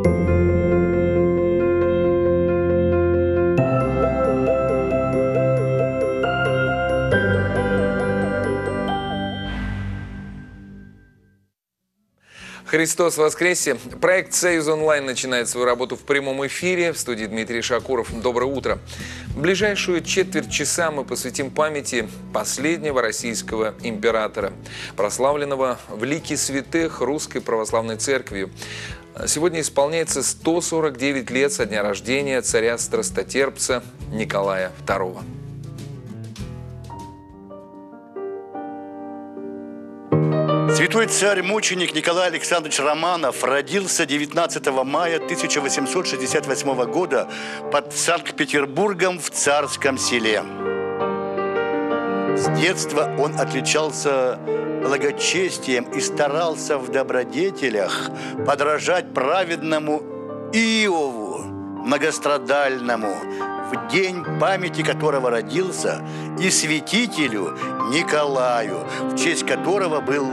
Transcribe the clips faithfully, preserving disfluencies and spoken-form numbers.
Христос воскресе! Проект «Союз онлайн» начинает свою работу в прямом эфире. В студии Дмитрий Шакуров. Доброе утро. Ближайшую четверть часа мы посвятим памяти последнего российского императора, прославленного в лике святых Русской Православной Церкви. Сегодня исполняется сто сорок девять лет со дня рождения царя-страстотерпца Николая второго. Святой царь-мученик Николай Александрович Романов родился девятнадцатого мая тысяча восемьсот шестьдесят восьмого года под Санкт-Петербургом в Царском селе. С детства он отличался благочестием и старался в добродетелях подражать праведному Иову, многострадальному, в день памяти которого родился, и святителю Николаю, в честь которого был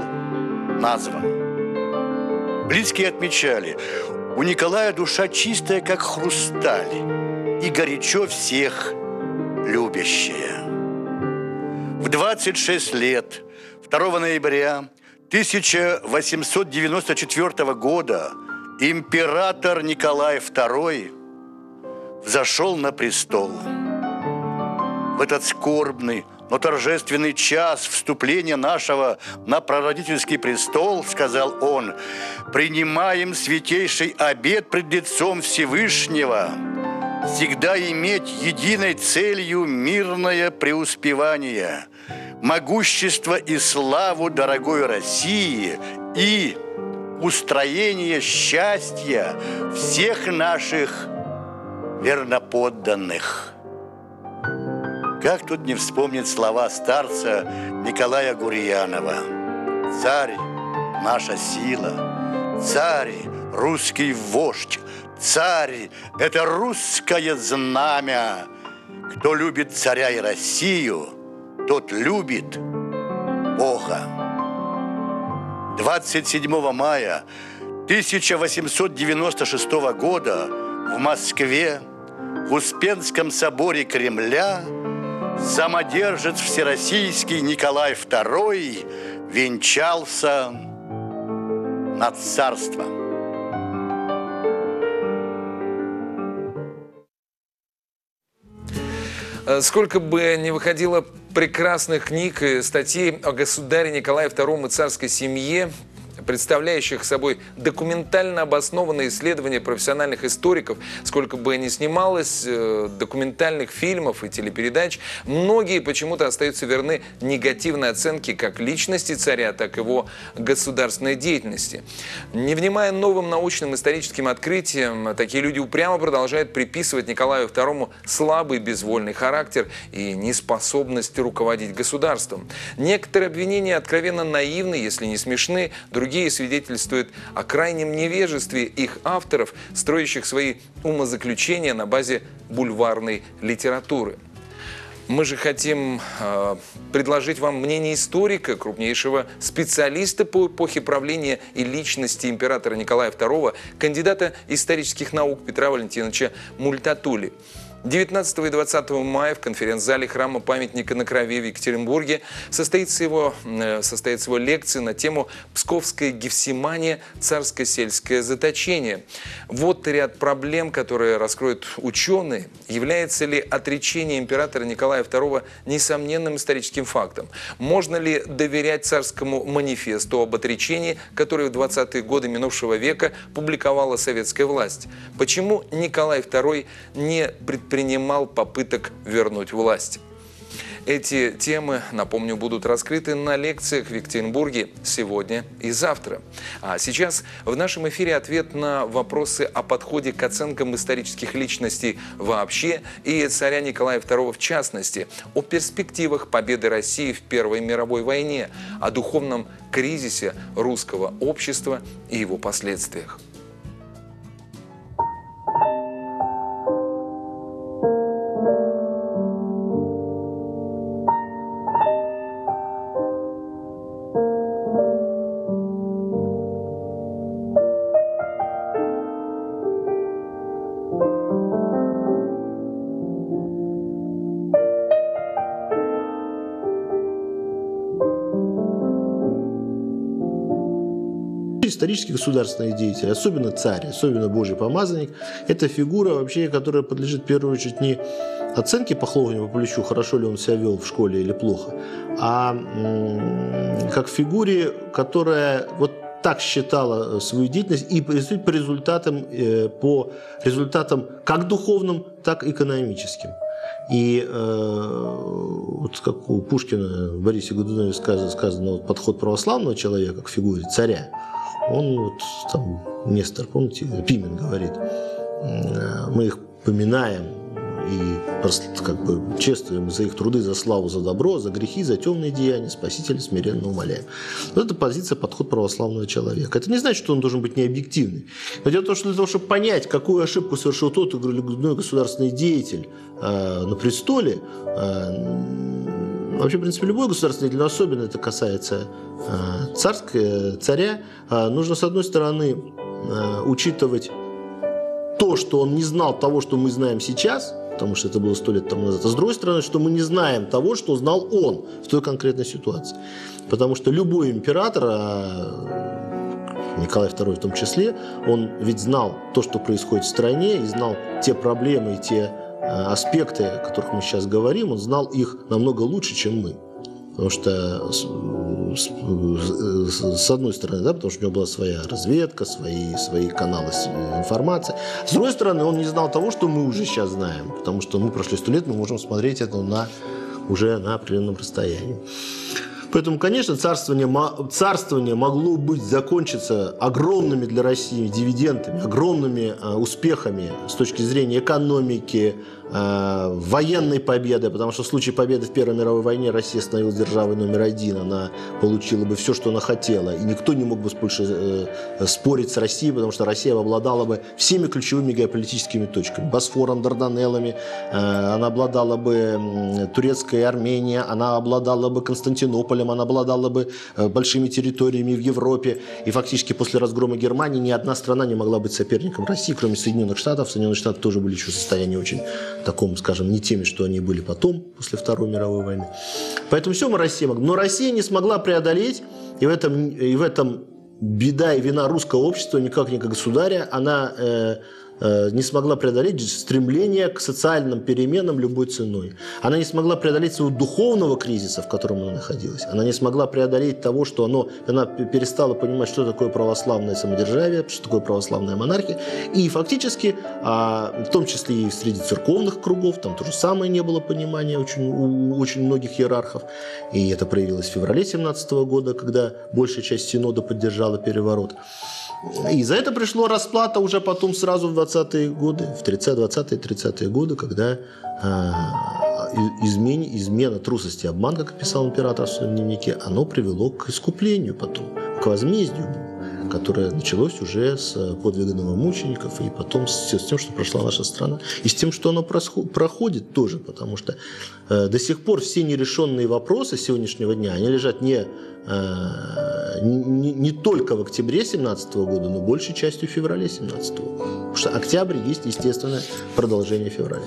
назван. Близкие отмечали, у Николая душа чистая, как хрусталь, и горячо всех любящая. В двадцать шесть лет, второго ноября тысяча восемьсот девяносто четвёртого года, император Николай второй взошел на престол. В этот скорбный, но торжественный час вступления нашего на прародительский престол, сказал он, принимаем святейший обет пред лицом Всевышнего, всегда иметь единой целью мирное преуспевание, могущество и славу дорогой России и устроение счастья всех наших верноподданных. Как тут не вспомнить слова старца Николая Гурьянова? Царь – наша сила, царь – русский вождь, царь – это русское знамя. Кто любит царя и Россию, тот любит Бога. двадцать седьмого мая тысяча восемьсот девяносто шестого года в Москве в Успенском соборе Кремля самодержец всероссийский Николай второй венчался на царство. Сколько бы ни выходило прекрасных книг и статей о государе Николае втором и царской семье, представляющих собой документально обоснованные исследования профессиональных историков, сколько бы ни снималось э, документальных фильмов и телепередач, многие почему-то остаются верны негативной оценке как личности царя, так и его государственной деятельности. Не внимая новым научным историческим открытиям, такие люди упрямо продолжают приписывать Николаю второму слабый безвольный характер и неспособность руководить государством. Некоторые обвинения откровенно наивны, если не смешны, другие Другие свидетельствуют о крайнем невежестве их авторов, строящих свои умозаключения на базе бульварной литературы. Мы же хотим э, предложить вам мнение историка, крупнейшего специалиста по эпохе правления и личности императора Николая второго, кандидата исторических наук Петра Валентиновича Мультатули. девятнадцатого и двадцатого мая в конференц-зале храма памятника на Крови в Екатеринбурге состоится его, состоится его лекция на тему «Псковская Гефсимания. Царско-сельское заточение». Вот ряд проблем, которые раскроют ученые. Является ли отречение императора Николая второго несомненным историческим фактом? Можно ли доверять царскому манифесту об отречении, который в двадцатые годы минувшего века публиковала советская власть? Почему Николай второй не предпринимал принимал попыток вернуть власть? Эти темы, напомню, будут раскрыты на лекциях в Екатеринбурге сегодня и завтра. А сейчас в нашем эфире ответ на вопросы о подходе к оценкам исторических личностей вообще и царя Николая второго в частности, о перспективах победы России в Первой мировой войне, о духовном кризисе русского общества и его последствиях. Исторический государственный деятель, особенно царь, особенно Божий помазанник, это фигура, вообще, которая подлежит в первую очередь не оценке по хлопанию по плечу, хорошо ли он себя вел в школе или плохо, а как фигуре, которая вот так считала свою деятельность и по результатам, по результатам как духовным, так и экономическим. И э, вот как у Пушкина в Борисе Годунове сказано, сказано вот, подход православного человека к фигуре царя, он вот там Нестор, помните, Пимен говорит, мы их поминаем и просто как бы чествуем за их труды, за славу, за добро, за грехи, за темные деяния, Спасителя смиренно умоляем. Вот это позиция, подход православного человека. Это не значит, что он должен быть необъективный. Но дело в том, что для того, чтобы понять, какую ошибку совершил тот или иной государственный деятель э, на престоле, э, вообще, в принципе, любой государственный деятель, но особенно это касается э, царского, царя, э, нужно, с одной стороны, э, учитывать то, что он не знал того, что мы знаем сейчас, потому что это было сто лет тому назад, а с другой стороны, что мы не знаем того, что знал он в той конкретной ситуации. Потому что любой император, Николай второй в том числе, он ведь знал то, что происходит в стране, и знал те проблемы и те аспекты, о которых мы сейчас говорим, он знал их намного лучше, чем мы. Потому что, с, с, с одной стороны, да, потому что у него была своя разведка, свои, свои каналы информации. С другой стороны, он не знал того, что мы уже сейчас знаем. Потому что мы прошли сто лет, мы можем смотреть это на, уже на определенном расстоянии. Поэтому, конечно, царствование, царствование могло быть закончиться огромными для России дивидендами, огромными э, успехами с точки зрения экономики, э, военной победы, потому что в случае победы в Первой мировой войне Россия становилась державой номер один, она получила бы все, что она хотела, и никто не мог бы больше э, спорить с Россией, потому что Россия обладала бы всеми ключевыми геополитическими точками, Босфором, Дарданеллами, э, она обладала бы э, Турецкой Арменией, она обладала бы Константинополем, она обладала бы большими территориями в Европе. И фактически после разгрома Германии ни одна страна не могла быть соперником России, кроме Соединенных Штатов. Соединенные Штаты тоже были еще в состоянии очень таком, скажем, не теми, что они были потом, после Второй мировой войны. Поэтому все мы Россия могла. Но Россия не смогла преодолеть, и в этом, и в этом беда и вина русского общества, никак не как государя, она э, э, не смогла преодолеть стремление к социальным переменам любой ценой. Она не смогла преодолеть своего духовного кризиса, в котором она находилась. Она не смогла преодолеть того, что оно, она перестала понимать, что такое православное самодержавие, что такое православная монархия. И фактически, а, в том числе и среди церковных кругов, там то же самое не было понимания очень, у очень многих иерархов. И это проявилось в феврале семнадцатого года, когда большая часть синода поддержала переворот. И за это пришло расплата уже потом сразу в двадцатые годы, в двадцатые-тридцатые годы, когда а, измен, измена, трусость и обман, как писал император в своем дневнике, оно привело к искуплению потом, к возмездию, которое началось уже с подвига новомучеников и потом с, с тем, что прошла наша страна, и с тем, что оно проходит тоже, потому что э, до сих пор все нерешенные вопросы сегодняшнего дня, они лежат не, э, не, не только в октябре семнадцатого года, но большей частью в феврале семнадцатого года. Потому что октябрь есть естественное продолжение февраля.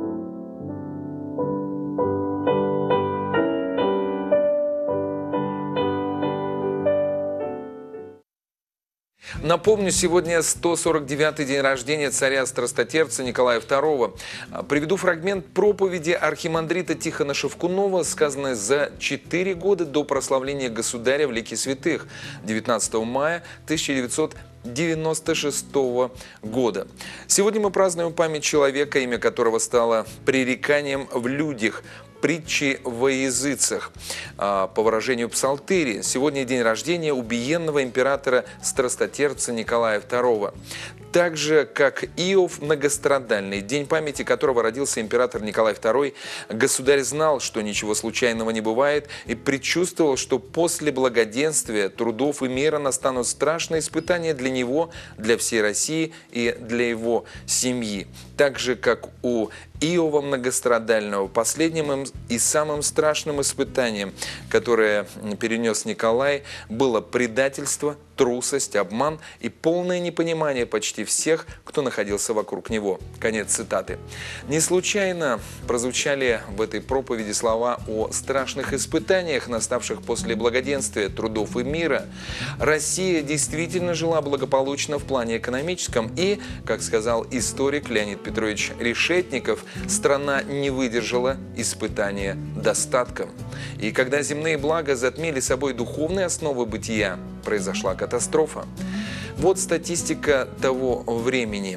Напомню, сегодня сто сорок девятый день рождения царя-страстотерпца Николая второго. Приведу фрагмент проповеди архимандрита Тихона Шевкунова, сказанной за четыре года до прославления государя в лике святых девятнадцатого мая тысяча девятьсот девяносто шестого года. Сегодня мы празднуем память человека, имя которого стало пререканием в людях, притчи во языцах. По выражению псалтыри, сегодня день рождения убиенного императора-страстотерпца Николая второго. Так же, как Иов многострадальный, день памяти которого родился император Николай второй, государь знал, что ничего случайного не бывает, и предчувствовал, что после благоденствия, трудов и мира настанут страшные испытания для него, для всей России и для его семьи. Так же, как у Иова многострадального, последним и самым страшным испытанием, которое перенес Николай, было предательство, трусость, обман и полное непонимание почти всех, кто находился вокруг него. Конец цитаты. Не случайно прозвучали в этой проповеди слова о страшных испытаниях, наставших после благоденствия, трудов и мира. Россия действительно жила благополучно в плане экономическом и, как сказал историк Леонид Петрович Решетников, страна не выдержала испытания достатком. И когда земные блага затмили собой духовные основы бытия, произошла катастрофа. Вот статистика того времени.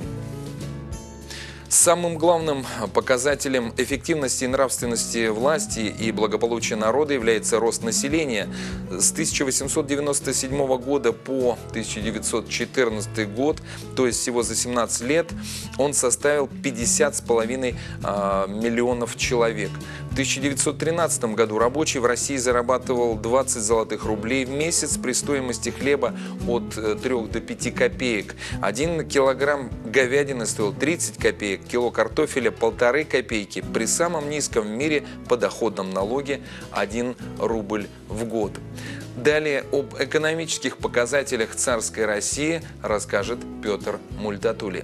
Самым главным показателем эффективности и нравственности власти и благополучия народа является рост населения. С тысяча восемьсот девяносто седьмого года по тысяча девятьсот четырнадцатый год, то есть всего за семнадцать лет, он составил пятьдесят с половиной миллионов человек. В тысяча девятьсот тринадцатом году рабочий в России зарабатывал двадцать золотых рублей в месяц при стоимости хлеба от трёх до пяти копеек. Один килограмм говядины стоил тридцать копеек, кило картофеля полторы копейки. При самом низком в мире подоходном налоге один рубль в год. Далее об экономических показателях царской России расскажет Петр Мультатули.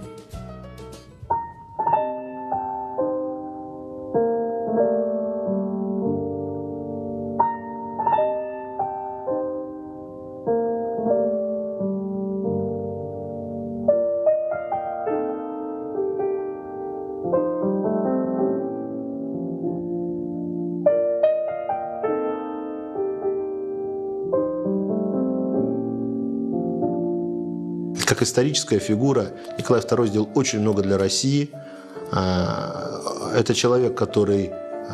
Как историческая фигура Николай второй сделал очень много для России. Это человек, который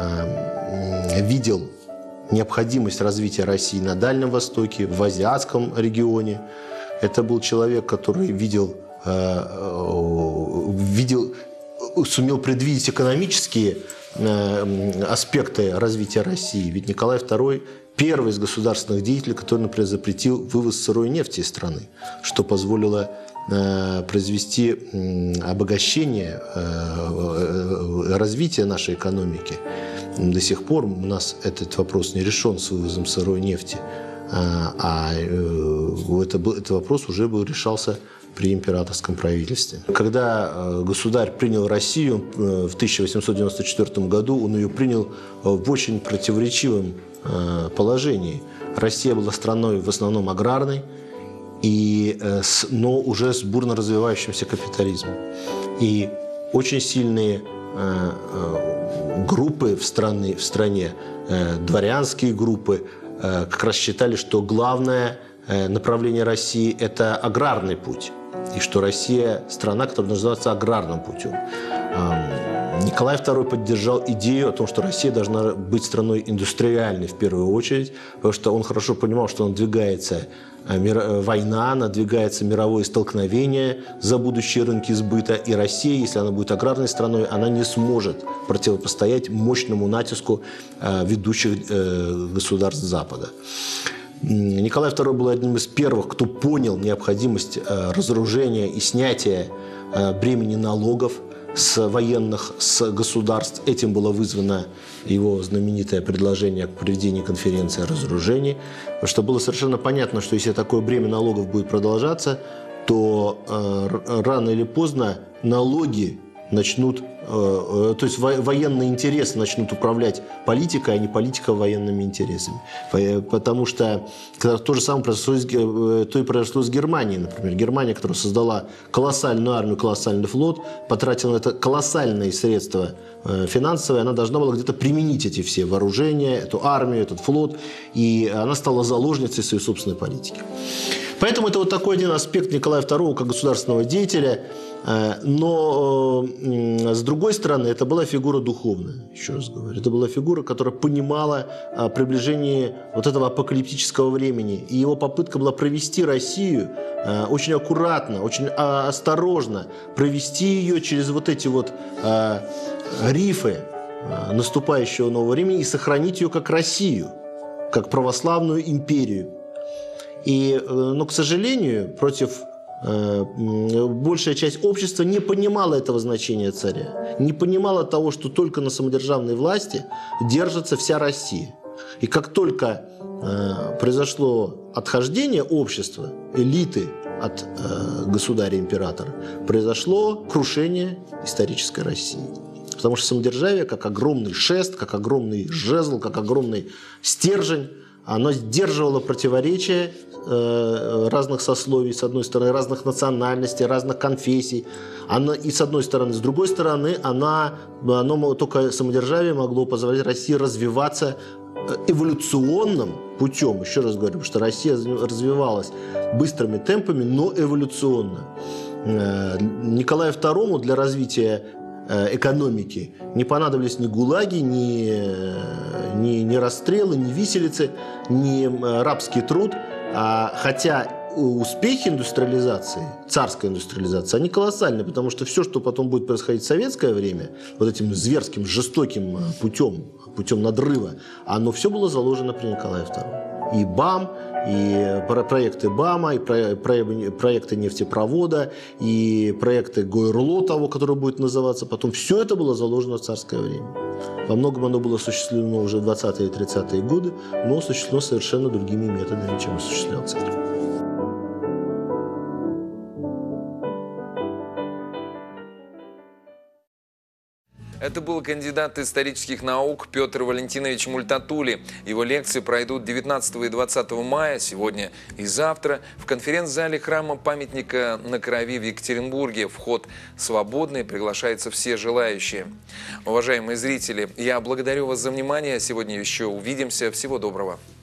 видел необходимость развития России на Дальнем Востоке, в азиатском регионе. Это был человек, который видел, видел, сумел предвидеть экономические аспекты развития России. Ведь Николай второй первый из государственных деятелей, который, например, запретил вывоз сырой нефти из страны, что позволило э, произвести э, обогащение, э, развитие нашей экономики. До сих пор у нас этот вопрос не решен с вывозом сырой нефти, а, а э, это, этот вопрос уже был, решался при императорском правительстве. Когда государь принял Россию в тысяча восемьсот девяносто четвёртом году, он ее принял в очень противоречивом положении. Россия была страной в основном аграрной, и, но уже с бурно развивающимся капитализмом. И очень сильные группы в стране, в стране дворянские группы, как раз считали, что главное направление России – это аграрный путь. И что Россия – страна, которая называется аграрным путем. Николай второй поддержал идею о том, что Россия должна быть страной индустриальной в первую очередь, потому что он хорошо понимал, что надвигается война, надвигается мировое столкновение за будущие рынки сбыта, и Россия, если она будет аграрной страной, она не сможет противопостоять мощному натиску ведущих государств Запада. Николай второй был одним из первых, кто понял необходимость разоружения и снятия бремени налогов с военных, с государств. Этим было вызвано его знаменитое предложение к проведению конференции о разоружении, потому что было совершенно понятно, что если такое бремя налогов будет продолжаться, то э, рано или поздно налоги начнут, э, то есть военные интересы начнут управлять политикой, а не политика военными интересами. Потому что то же самое произошло, то и произошло с Германией, например. Германия, которая создала колоссальную армию, колоссальный флот, потратила на это колоссальные средства финансовые, она должна была где-то применить эти все вооружения, эту армию, этот флот, и она стала заложницей своей собственной политики. Поэтому это вот такой один аспект Николая второго как государственного деятеля. Но, с другой стороны, это была фигура духовная, еще раз говорю. Это была фигура, которая понимала приближение вот этого апокалиптического времени. И его попытка была провести Россию очень аккуратно, очень осторожно, провести ее через вот эти вот рифы наступающего нового времени и сохранить ее как Россию, как православную империю. И, но, к сожалению, против большая часть общества не понимала этого значения царя, не понимала того, что только на самодержавной власти держится вся Россия. И как только э, произошло отхождение общества, элиты от э, государя-императора, произошло крушение исторической России. Потому что самодержавие, как огромный шест, как огромный жезл, как огромный стержень, оно сдерживало противоречия э, разных сословий, с одной стороны, разных национальностей, разных конфессий. Оно, и с одной стороны. С другой стороны, она, оно, только самодержавие могло позволять России развиваться эволюционным путем. Еще раз говорю, что Россия развивалась быстрыми темпами, но эволюционно. Николаю второму для развития экономики не понадобились ни гулаги, ни, ни, ни расстрелы, ни виселицы, ни рабский труд. Хотя успехи индустриализации, царской индустриализации, они колоссальны, потому что все, что потом будет происходить в советское время, вот этим зверским, жестоким путем, путем надрыва, оно все было заложено при Николае втором. И БАМ, и проекты БАМа, и проекты нефтепровода, и проекты ГОЭРЛО того, который будет называться потом. Все это было заложено в царское время. Во многом оно было осуществлено уже в двадцатые и тридцатые годы, но осуществлено совершенно другими методами, чем осуществлял царь. Это был кандидат исторических наук Петр Валентинович Мультатули. Его лекции пройдут девятнадцатого и двадцатого мая, сегодня и завтра, в конференц-зале храма памятника на Крови в Екатеринбурге. Вход свободный, приглашаются все желающие. Уважаемые зрители, я благодарю вас за внимание. Сегодня еще увидимся. Всего доброго.